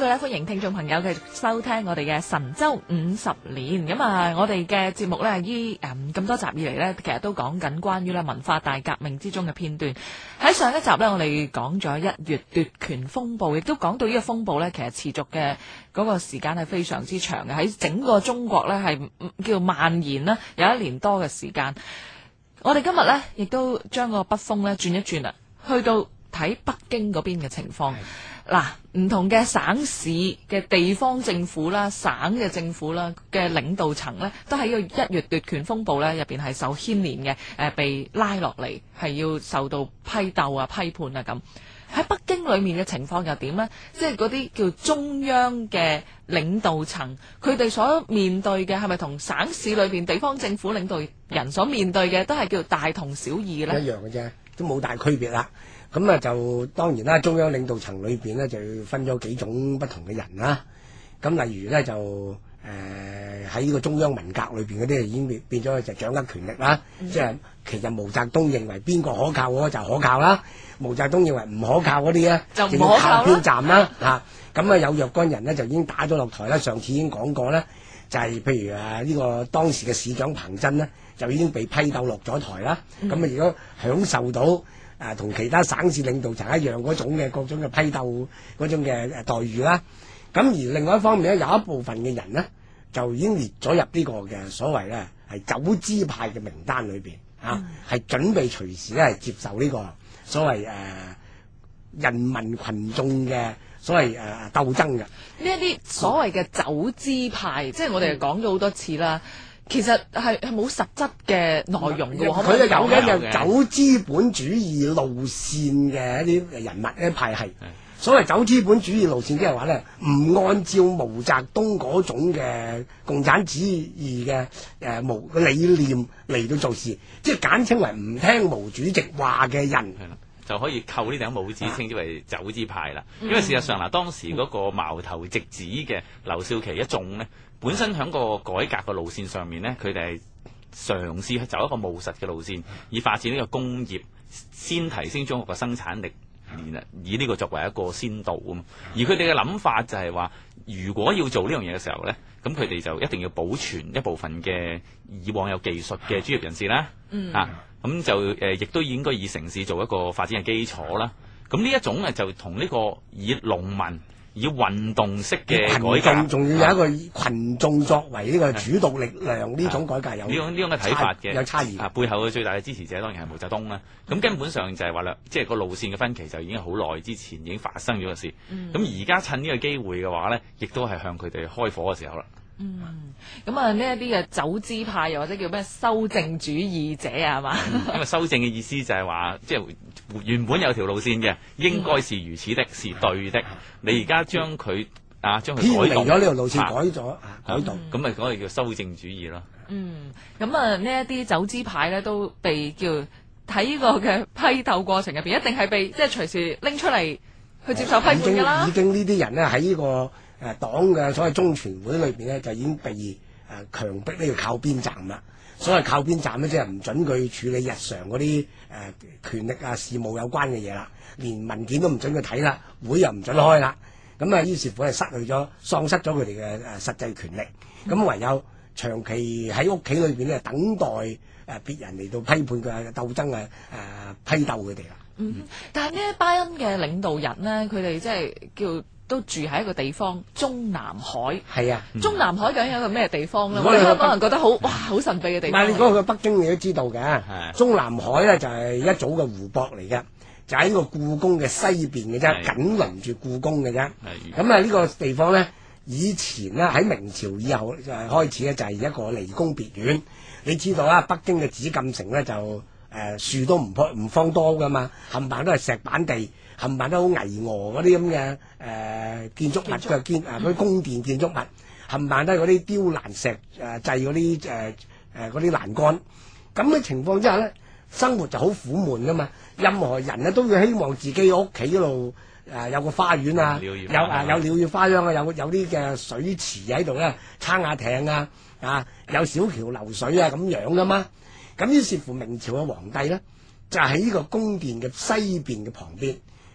度咧，歡迎聽眾朋友繼續收聽我哋嘅神州50年。咁啊，我哋嘅節目咧，咁多集以嚟咧，其實都講緊關於咧文化大革命之中嘅片段。喺上一集咧，我哋講咗1月奪權風暴，亦都講到呢個風暴咧，其實持續嘅嗰個時間係非常之長嘅，喺整個中國咧係叫蔓延啦，有1年多嘅時間。我哋今日咧，亦都將個筆鋒咧轉一轉啦，去到睇北京嗰邊嘅情況。嗱，唔同嘅省市嘅地方政府啦、省嘅政府啦嘅領導層咧，都喺呢個1月奪權風暴咧入邊係受牽連嘅，被拉落嚟係要受到批鬥啊、批判啊咁。喺北京裏面嘅情況又點呢？即係嗰啲叫中央嘅領導層，佢哋所面對嘅係咪同省市裏邊地方政府領導人所面對嘅都係叫大同小異呢？ 一樣嘅啫，都冇大區別啦。咁啊就當然啦，中央領導層裏邊呢，就分咗幾種不同嘅人啦。咁例如呢，就喺呢個中央文革裏邊嗰啲已經變咗就掌握權力啦。即係其實毛澤東認為邊個可靠嗰個就可靠啦，毛澤東認為唔可靠嗰啲咧就要靠邊站啦嚇。咁啊有若干人呢，就已經打咗落台啦。上次已經講過咧，就係譬如呢個當時嘅市長彭真呢，就已經被批鬥落咗台啦。咁啊如果享受到同其他省市領導層一樣嗰種嘅各種嘅批鬥嗰種嘅待遇啦。咁而另外一方面咧，有一部分嘅人呢，就已經列咗入呢個嘅所謂咧係走資派嘅名單裏邊係準備隨時咧係接受呢個所謂人民群眾嘅所謂鬥爭嘅。呢一啲所謂嘅走資派，即係我哋講咗好多次啦。其實係冇實質嘅內容嘅喎， 佢係有嘅，就走資本主義路線嘅一啲人物咧派系。所謂走資本主義路線，即係話咧唔按照毛澤東嗰種嘅共產主義嘅理念嚟到做事，即係簡稱為唔聽毛主席話嘅人。 就可以扣呢頂帽子稱之為走資派啦。因為事實上嗱，當時嗰個矛頭直指嘅劉少奇一眾呢，本身喺個改革嘅路線上面呢，佢哋係嘗試走一個務實嘅路線，以發展呢個工業，先提升中國嘅生產力，以呢個作為一個先導啊嘛。而佢哋嘅諗法就係話，如果要做呢樣嘢嘅時候呢，咁佢哋就一定要保存一部分嘅以往有技術嘅專業人士啦。咁就亦都應該以城市做一個發展嘅基礎啦。咁呢一種就同呢個以農民、以運動式嘅改革， 仲要有一個群眾作為呢個主導力量呢種改革有呢種嘅睇法嘅， 有差異。 背後嘅最大嘅支持者當然係毛澤東啦。咁根本上就係話啦，即係個路線嘅分歧就已經係好耐之前已經發生咗嘅事。咁而家趁呢個機會嘅話咧，亦都係向佢哋開火嘅時候啦。 咁啊呢一啲嘅走資派又或者叫咩修正主義者啊，係嘛？ 因為修正嘅意思就係話，即係原本有條路線嘅，應該是如此的，是對的。你而家將佢將佢改動咗呢條路線，改動，咁咪嗰個叫修正主義咯。 咁啊呢一啲走資派咧都被叫喺呢個嘅批鬥過程入邊，一定係被即係隨時拎出嚟去接受批判㗎啦。 已經呢啲人咧喺呢個黨嘅所謂中全會裏邊咧，就已經被強迫呢要靠邊站啦。所謂靠邊站咧，即係唔準佢處理日常嗰啲權力事務有關嘅嘢啦，連文件都唔準佢睇啦，會又唔準開啦。咁啊，於是乎係喪失咗佢哋嘅實際權力。咁唯有長期喺屋企裏邊咧，等待別人嚟到批判佢鬥爭批鬥佢哋啦。 但係呢一班嘅領導人呢，佢哋即係叫都住喺一個地方中南海。係啊，中南海究竟係一個咩地方咧？我哋香港人覺得好神秘嘅地方。 唔係你講去北京，你都知道嘅。中南海咧就係一組嘅湖泊嚟嘅，就喺個故宮嘅西邊嘅啫，緊鄰住故宮嘅啫。咁呢個地方咧，以前咧喺明朝以後開始咧就係一個離宮別院。你知道啊，北京嘅紫禁城咧就樹都唔方多噶嘛，冚唪唥都係石板地，冚唪唥都好巍峨嗰啲咁嘅建築物嘅嗰啲宮殿建築物，冚唪唥都係嗰啲雕欄石製嗰啲嗰啲欄杆。咁嘅情況之下咧，生活就好苦悶噶嘛。任何人咧都會希望自己屋企嗰度有個花園啊，有鳥語花香啊，有啲嘅水池喺度咧，撐下艇有小橋流水咁樣噶嘛。咁於是乎明朝嘅皇帝咧，就喺呢個宮殿嘅西邊嘅旁邊，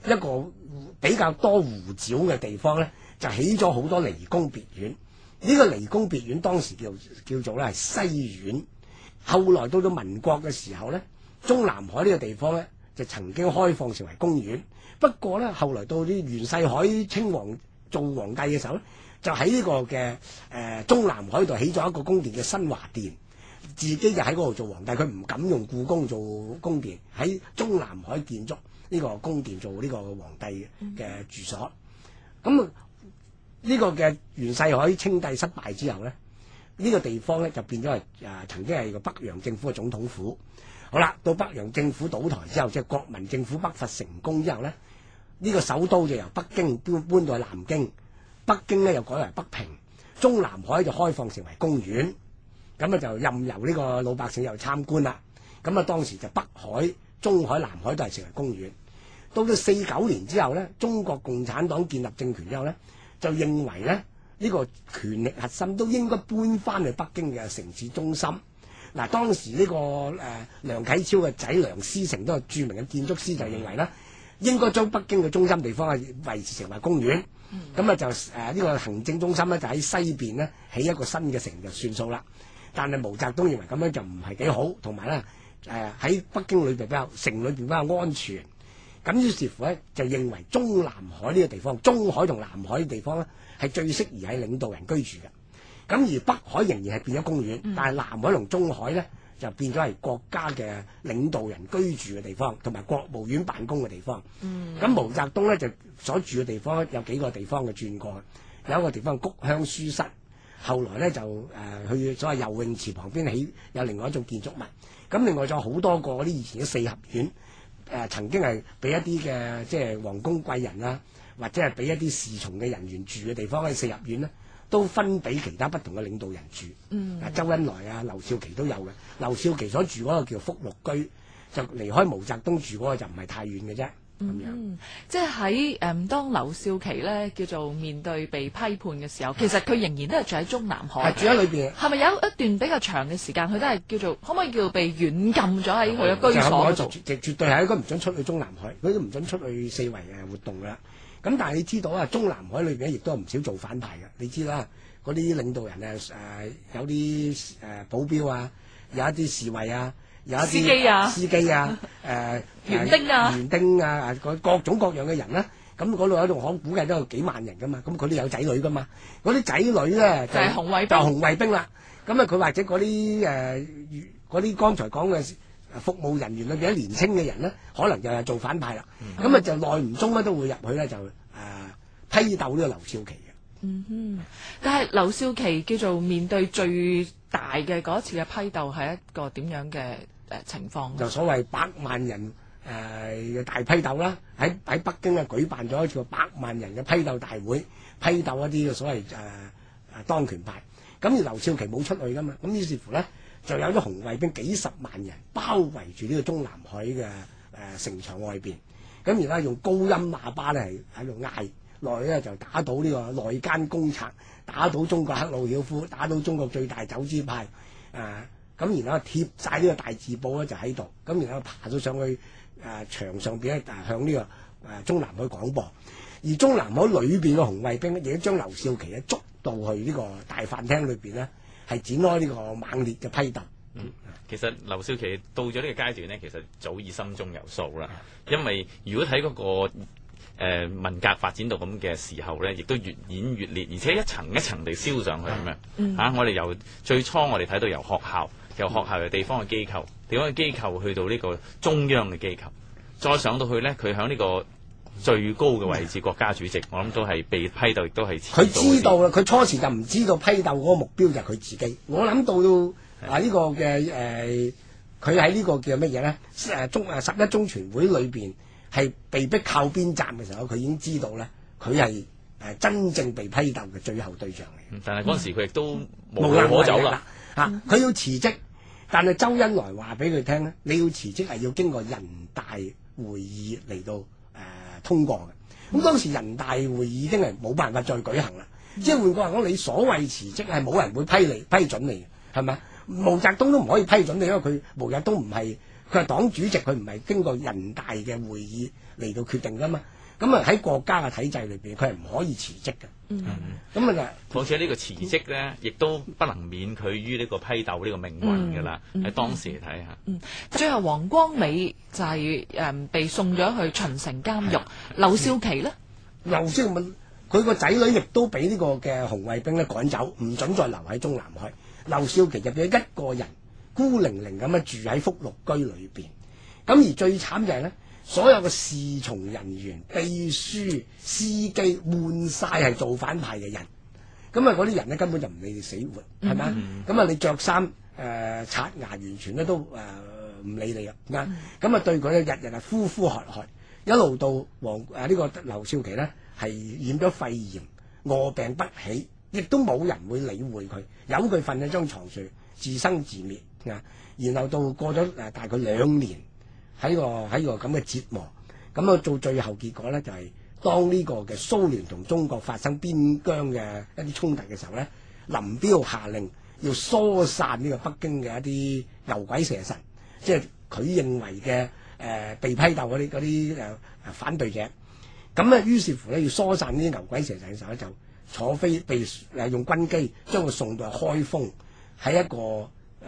一個比較多湖沼嘅地方咧，就起咗好多離宮別院。呢個離宮別院當時叫做咧係西院。後來到民國嘅時候咧，中南海呢個地方咧就曾經開放成為公園。不過咧，後來到啲袁世凱稱王做皇帝嘅時候咧，就喺呢個嘅中南海度起咗一個宮殿嘅新華殿，自己就喺嗰度做皇帝。佢唔敢用故宮做宮殿，喺中南海建築呢個宮殿做呢個皇帝嘅住所。咁呢個嘅袁世凱稱帝失敗之後咧，呢個地方咧就變咗係曾經係個北洋政府嘅總統府。好啦，到北洋政府倒台之後，即係國民政府北伐成功之後咧，呢個首都就由北京搬到去南京，北京咧又改為北平，中南海就開放成為公園。咁啊就任由呢個老百姓又參觀啦。咁啊當時就北海、中海、南海都係成為公園。到咗49年之後咧，中國共產黨建立政權之後咧，就認為咧呢個權力核心都應該搬翻去北京嘅城市中心。嗱，當時呢個梁啟超嘅仔梁思成都係著名嘅建築師，就認為咧應該將北京嘅中心地方係維持成為公園。咁啊就呢個行政中心咧就喺西邊咧起一個新嘅城就算數啦。但係毛澤東認為咁樣就唔係幾好，同埋咧喺北京裏邊城裏邊比較安全。咁於是乎咧就認為中南海呢個地方，中海同南海嘅地方咧係最適宜喺領導人居住嘅。咁而北海仍然係變咗公園，但係南海同中海咧就變咗係國家嘅領導人居住嘅地方，同埋國務院辦公嘅地方。咁毛澤東咧就所住嘅地方有幾個地方嘅轉過，有一個地方菊香書室，後來咧就去所謂游泳池旁邊起有另外一種建築物。咁另外仲有好多個嗰啲以前嘅四合院，曾經係俾一啲嘅即係皇宮貴人啊，或者係俾一啲侍從嘅人員住嘅地方，喺四合院咧都分俾其他不同嘅領導人住。周恩來啊、劉少奇都有嘅。劉少奇所住嗰個叫福祿居，就離開毛澤東住嗰個就唔係太遠嘅啫。咁樣， 即係喺當劉少奇咧叫做面對被批判嘅時候，其實佢仍然都係住喺中南海， 係住喺裏邊。 係咪有一段比較長嘅時間，佢都係叫做可唔可以叫做被軟禁咗喺佢嘅居所度？ 絕對係應該唔准出去中南海，佢都唔准出去四圍活動噶啦。咁但係你知道啊，中南海裏邊亦都有唔少做反派嘅。你知啦，嗰啲領導人有啲保鏢啊，有一啲侍衛啊。有一啲司機啊，園丁啊，各種各樣嘅人啦。咁嗰度有棟行估計都有幾萬人噶嘛。咁佢哋有仔女噶嘛。嗰啲仔女咧就係紅衛兵啦。咁啊，佢或者嗰啲剛才講嘅服務人員裏邊啲年青嘅人咧，可能就係做反派啦。咁啊就耐唔中咧都會入去咧就批鬥呢個劉少奇嘅。 但係劉少奇叫做面對最大嘅嗰一次嘅批鬥係一個點樣嘅情況？就所謂百萬人嘅大批鬥啦，喺北京啊舉辦咗一次百萬人嘅批鬥大會，批鬥一啲嘅所謂當權派。咁而劉少奇冇出去噶嘛，咁於是乎咧就有啲紅衛兵幾十萬人包圍住呢個中南海嘅城牆外邊，咁而家用高音喇叭咧喺度嗌。內咧就打倒呢個內奸公賊，打倒中國赫魯曉夫，打倒中國最大走資派，咁然後貼晒呢個大字報咧就喺度，咁然後爬咗上去牆上邊咧向呢個中南海廣播，而中南海裏邊嘅紅衛兵咧亦都將劉少奇咧捉到去呢個大飯廳裏邊咧，係展開呢個猛烈嘅批鬥。 其實劉少奇到咗呢個階段咧，其實早已心中有數啦，因為如果睇嗰個文革發展到咁嘅時候咧，亦都越演越烈，而且一層一層地燒上去咁樣。我哋由最初我哋睇到由學校嘅地方嘅機構，地方嘅機構去到呢個中央嘅機構，再上到去咧，佢喺呢個最高嘅位置，國家主席，我諗都係被批鬥，亦都係佢知道啦。佢初時就唔知道批鬥嗰個目標就係佢自己。我諗到呢個嘅佢喺呢個叫乜嘢咧？十一中全會裏邊。係被逼靠邊站嘅時候，佢已經知道咧，佢係真正被批鬥嘅最後對象嚟。 但係嗰陣時佢亦都無路可走啦。 佢要辭職，但係周恩來話俾佢聽咧，你要辭職係要經過人大會議嚟到通過嘅。咁當時人大會議已經係冇辦法再舉行啦。即係換句話講，你所謂辭職係冇人會批准你嘅，係咪？毛澤東都唔可以批准你，因為佢毛澤東唔係。佢係黨主席，佢唔係經過人大嘅會議嚟到決定噶嘛。 咁啊喺國家嘅體制裏邊，佢係唔可以辭職嘅。咁啊況且呢個辭職咧，亦都不能免佢於呢個批鬥呢個命運㗎啦。喺當時嚟睇下， 最後黃光美就係被送咗去秦城監獄，劉少奇咧， 劉少奇佢個仔女亦都俾呢個嘅紅衛兵咧趕走，唔准再留喺中南海。劉少奇入邊一個人孤零零咁樣住喺福祿居裏邊。咁而最慘就係咧，所有嘅侍從人員、秘書、司機換晒係造反派嘅人。咁啊嗰啲人咧根本就唔理你死活，係咪？咁啊你着衫刷牙完全咧都唔理你啊。咁啊對佢咧日日係呼呼喝喝，一路到呢個劉少奇咧係染咗肺炎，臥病不起，亦都冇人會理會佢，由佢瞓喺張床上自生自滅啊。然後到過咗大概2年。喺個咁嘅折磨，咁啊到最後結果咧就係、當呢個嘅蘇聯同中國發生邊疆嘅一啲衝突嘅時候咧，林彪下令要疏散呢個北京嘅一啲牛鬼蛇神，即係佢認為嘅被批鬥嗰啲反對者。咁咧於是乎咧要疏散呢啲牛鬼蛇神嘅時候咧，就坐飛被用軍機將佢送到開封，喺一個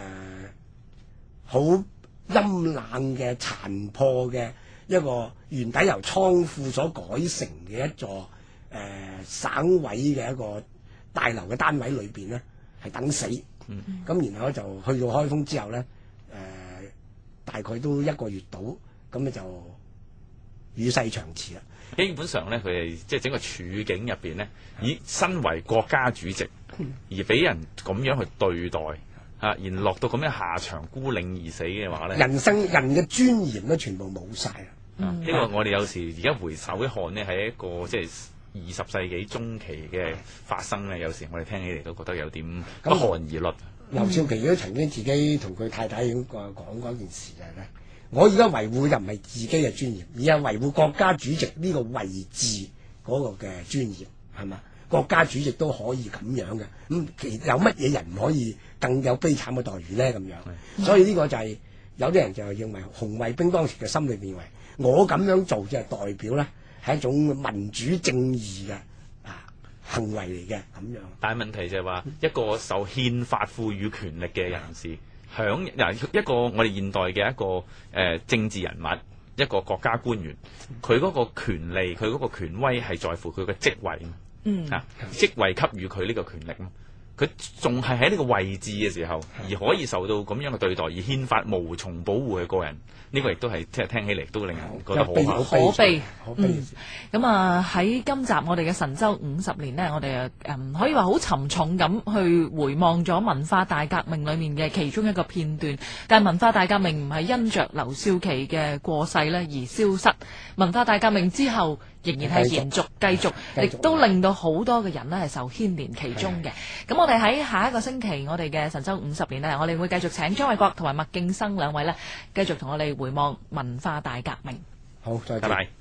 好陰冷嘅殘破嘅一個原底由倉庫所改成嘅一座省委嘅一個大樓嘅單位裏邊呢，係等死。咁然後就去到開封之後呢，大概都1個月到，咁咧就與世長辭啦。 基本上呢，佢係即係整個處境入邊呢，以身為國家主席而俾人咁樣去對待。然落到咁樣下場孤零而死嘅話咧，人嘅尊嚴都全部冇晒啦。 呢個我哋有時而家回首一看呢，係一個即係20世紀中期嘅發生咧。有時我哋聽起嚟都覺得有點不寒而栗。 劉少奇都曾經自己同佢太太已經講嗰件事就係咧，我而家維護嘅唔係自己嘅尊嚴，而係維護國家主席呢個位置嗰個嘅尊嚴，係嘛？國家主席都可以咁樣嘅，咁其實有乜嘢人唔可以更有悲慘嘅待遇咧？咁樣，所以呢個就係、有啲人就認為紅衛兵當時嘅心裏認為，我咁樣做就係代表咧係一種民主正義嘅行為嚟嘅咁樣。 但係問題就係話，一個受憲法賦予權力嘅人士，一個我哋現代嘅一個政治人物，一個國家官員，佢嗰個權利，佢嗰個權威係在乎佢嘅職位。職位給予佢呢個權力嘛，佢仲係喺呢個位置嘅時候，而可以受到咁樣嘅對待，而憲法無從保護佢個人，呢個亦都係即係聽起嚟都令人覺得好可悲。咁喺今集我哋嘅神州50年呢，我哋可以話好沉重咁去回望咗文化大革命裏面嘅其中一個片段。但係文化大革命唔係因着劉少奇嘅過世呢而消失，文化大革命之後仍然係延續繼續，亦都令到好多嘅人呢係受牽連其中嘅。咁我哋喺下一個星期，我哋嘅神州50年呢，我哋會繼續請張衛國同埋麥敬生兩位呢，繼續同我哋回望文化大革命。 好，再見。 拜拜。